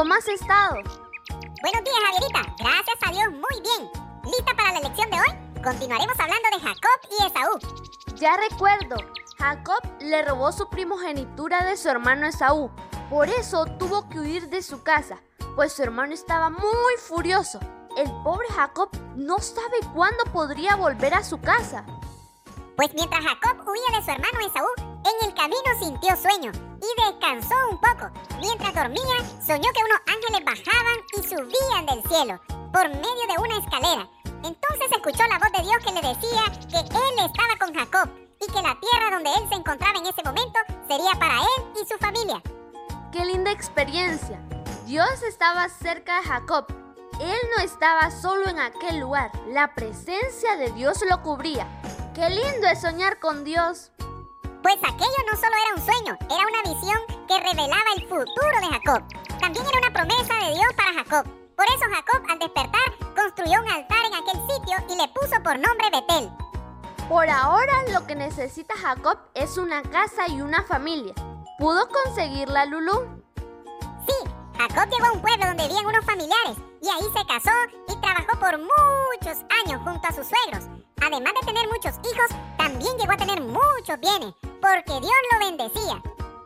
¿cómo has estado? Buenos días, Javierita. Gracias a Dios, muy bien. ¿Lista para la lección de hoy? Continuaremos hablando de Jacob y Esaú. Ya recuerdo, Jacob le robó su primogenitura de su hermano Esaú. Por eso tuvo que huir de su casa, pues su hermano estaba muy furioso. El pobre Jacob no sabe cuándo podría volver a su casa. Pues mientras Jacob huía de su hermano Esaú, en el camino sintió sueño y descansó un poco. Mientras dormía, soñó que unos ángeles bajaban y subían del cielo por medio de una escalera. Entonces escuchó la voz de Dios que le decía que él estaba con Jacob y que la tierra donde él se encontraba en ese momento sería para él y su familia. ¡Qué linda experiencia! Dios estaba cerca de Jacob. Él no estaba solo en aquel lugar. La presencia de Dios lo cubría. ¡Qué lindo es soñar con Dios! Pues aquello no solo era un sueño, era una visión que revelaba el futuro de Jacob. También era una promesa de Dios para Jacob. Por eso Jacob, al despertar, construyó un altar en aquel sitio y le puso por nombre Betel. Por ahora lo que necesita Jacob es una casa y una familia. ¿Pudo conseguirla, Lulú? Sí, Jacob llegó a un pueblo donde vivían unos familiares y ahí se casó y trabajó por muchos años junto a sus suegros. Además de tener muchos hijos, también llegó a tener muchos bienes, porque Dios lo bendecía.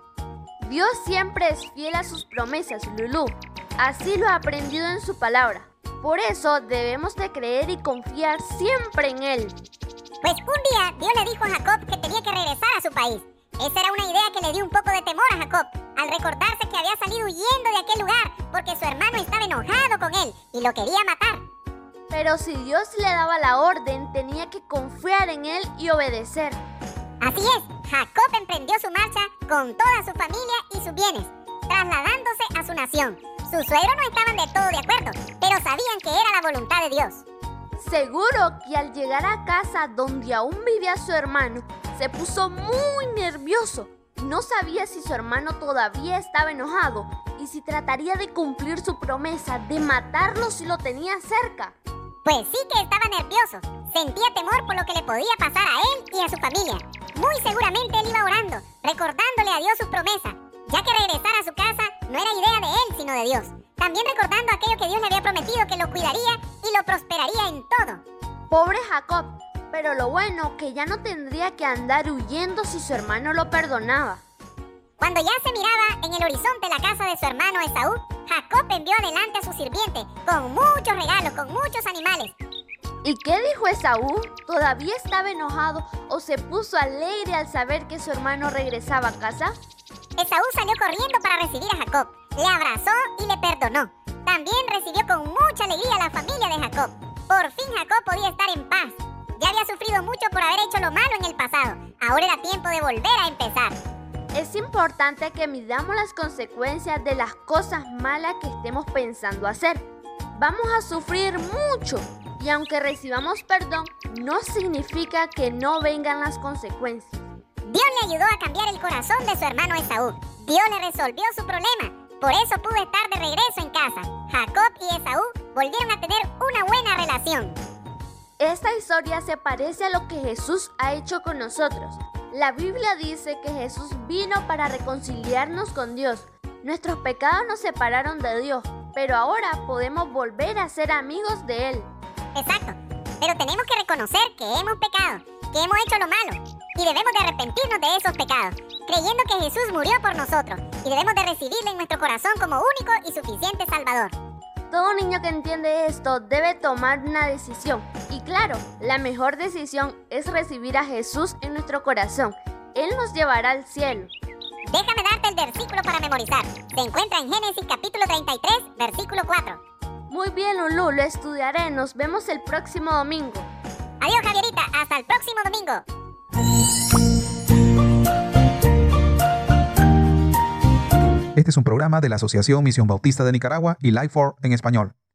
Dios siempre es fiel a sus promesas, Lulú. Así lo ha aprendido en su palabra. Por eso debemos de creer y confiar siempre en Él. Pues un día Dios le dijo a Jacob que tenía que regresar a su país. Esa era una idea que le dio un poco de temor a Jacob, al recordarse que había salido huyendo de aquel lugar porque su hermano estaba enojado con él y lo quería matar. Pero si Dios le daba la orden, tenía que confiar en Él y obedecer. Así es, Jacob emprendió su marcha con toda su familia y sus bienes, trasladándose a su nación. Sus suegros no estaban de todo de acuerdo, pero sabían que era la voluntad de Dios. Seguro que al llegar a casa donde aún vivía su hermano, se puso muy nervioso. No sabía si su hermano todavía estaba enojado y si trataría de cumplir su promesa de matarlo si lo tenía cerca. Pues sí que estaba nervioso. Sentía temor por lo que le podía pasar a él y a su familia. Muy seguramente él iba orando, recordándole a Dios su promesa, ya que regresar a su casa no era idea de él, sino de Dios. También recordando aquello que Dios le había prometido, que lo cuidaría y lo prosperaría en todo. Pobre Jacob, pero lo bueno que ya no tendría que andar huyendo si su hermano lo perdonaba. Cuando ya se miraba en el horizonte la casa de su hermano Esaú, Jacob envió adelante a su sirviente con muchos regalos, con muchos animales. ¿Y qué dijo Esaú? ¿Todavía estaba enojado o se puso alegre al saber que su hermano regresaba a casa? Esaú salió corriendo para recibir a Jacob, le abrazó y le perdonó. También recibió con mucha alegría a la familia de Jacob. Por fin Jacob podía estar en paz. Ya había sufrido mucho por haber hecho lo malo en el pasado. Ahora era tiempo de volver a empezar. Es importante que midamos las consecuencias de las cosas malas que estemos pensando hacer. Vamos a sufrir mucho y aunque recibamos perdón, no significa que no vengan las consecuencias. Dios le ayudó a cambiar el corazón de su hermano Esaú. Dios le resolvió su problema. Por eso pudo estar de regreso en casa. Jacob y Esaú volvieron a tener una buena relación. Esta historia se parece a lo que Jesús ha hecho con nosotros. La Biblia dice que Jesús vino para reconciliarnos con Dios. Nuestros pecados nos separaron de Dios, pero ahora podemos volver a ser amigos de Él. Exacto, pero tenemos que reconocer que hemos pecado, que hemos hecho lo malo, y debemos de arrepentirnos de esos pecados, creyendo que Jesús murió por nosotros, y debemos de recibirle en nuestro corazón como único y suficiente Salvador. Todo niño que entiende esto debe tomar una decisión. Y claro, la mejor decisión es recibir a Jesús en nuestro corazón. Él nos llevará al cielo. Déjame darte el versículo para memorizar. Se encuentra en Génesis capítulo 33, versículo 4. Muy bien, Lulú, lo estudiaré. Nos vemos el próximo domingo. Adiós, Javierita. Hasta el próximo domingo. Este es un programa de la Asociación Misión Bautista de Nicaragua y Life4 en español.